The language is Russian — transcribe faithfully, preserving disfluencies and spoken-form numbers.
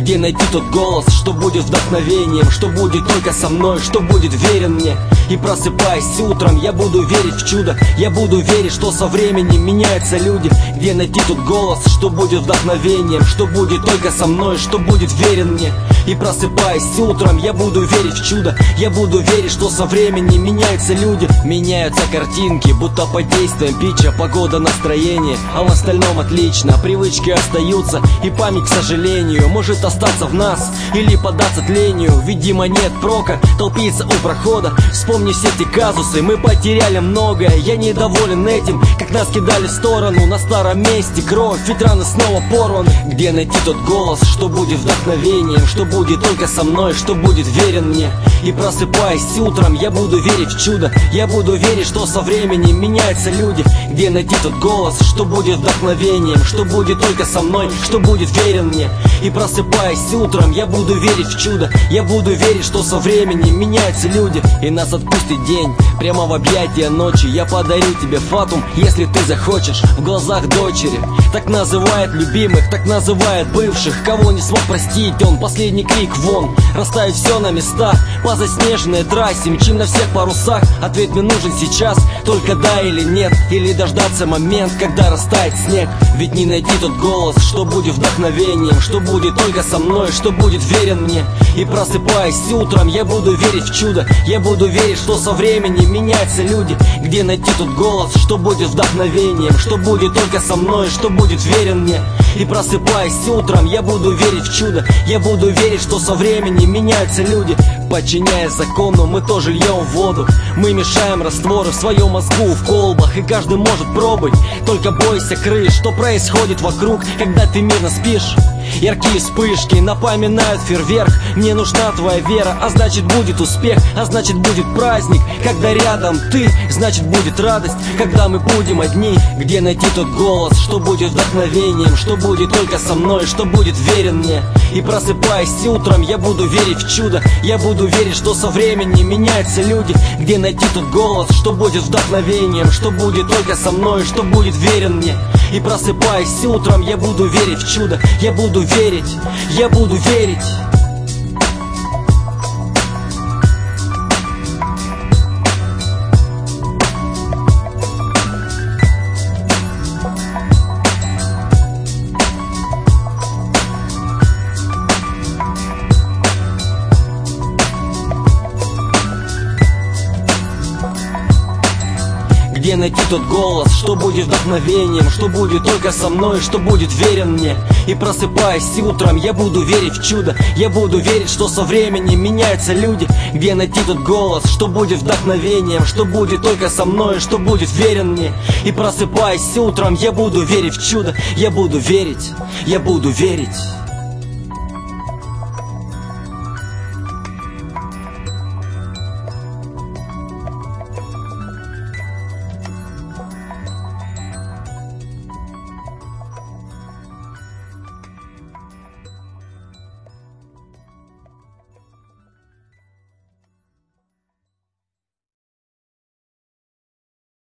Где найти тот голос, что будет вдохновением, что будет только со мной, что будет верен мне. И просыпаясь утром, я буду верить в чудо, я буду верить, что со временем меняются люди. Где найти тот голос, что будет вдохновением, что будет только со мной, что будет верен мне. И просыпаясь утром, я буду верить в чудо, я буду верить, что со временем меняются люди. Меняются картинки, будто под действием питча, погода, настроение, а в остальном отлично. Привычки остаются, и память, к сожалению, может остаться в нас или податься тлению. Видимо, нет прока толпиться у прохода. Вспомни все эти казусы, мы потеряли многое. Я недоволен этим, как нас кидали в сторону. На старом месте кровь, ведь раны снова порваны. Где найти тот голос, что будет вдохновением, что будет только со мной, что будет верен мне. И просыпаясь утром, я буду верить в чудо, я буду верить, что со временем меняются люди. Где найти тот голос, что будет вдохновением, что будет только со мной, что будет верен мне. И просыпаясь утром, я буду верить в чудо, я буду верить, что со временем меняются люди. И нас отпустит день, прямо в объятия ночи. Я подарю тебе фатум, если ты захочешь. В глазах дочери, так называет любимых, так называет бывших. Кого не смог простить он, последний крик вон. Расставить все на места, по заснеженной трассе, мчим на всех парусах. Ответ мне нужен сейчас, только да или нет. Или дождаться момент, когда растает снег. Ведь не найти тот голос, что будет вдохновением, что будет только со мной, что будет верен мне. И просыпаясь утром, я буду верить в чудо, я буду верить, что со временем меняются люди. Где найти тот голос, что будет вдохновением, что будет только со мной, что будет верен мне. И просыпаясь утром, я буду верить в чудо, я буду верить, что со временем меняются люди. Подчиняясь закону, мы тоже льем воду. Мы мешаем растворы в своем мозгу, в колбах, и каждый может пробовать. Только бойся крыш, что происходит вокруг, когда ты мирно спишь. Яркие вспышки напоминают фейерверк. Мне нужна твоя вера, а значит будет успех, а значит будет праздник. Когда рядом ты, значит будет радость, когда мы будем одни. Где найти тот голос, что будет вдохновением, что будет только со мной, что будет верен мне. И просыпаясь утром, я буду верить в чудо, я буду верить, что со временем меняются люди. Где найти тот голос, что будет вдохновением, что будет только со мной, что будет верен мне. И просыпаясь утром, я буду верить в чудо, я буду верить, я буду верить. Где найти тот голос, что будет вдохновением, что будет только со мной, что будет верен мне. И просыпаясь утром, я буду верить в чудо, я буду верить, что со временем меняются люди. Где найти тот голос, что будет вдохновением, что будет только со мной, что будет верен мне. И просыпаясь утром, я буду верить в чудо, я буду верить, я буду верить.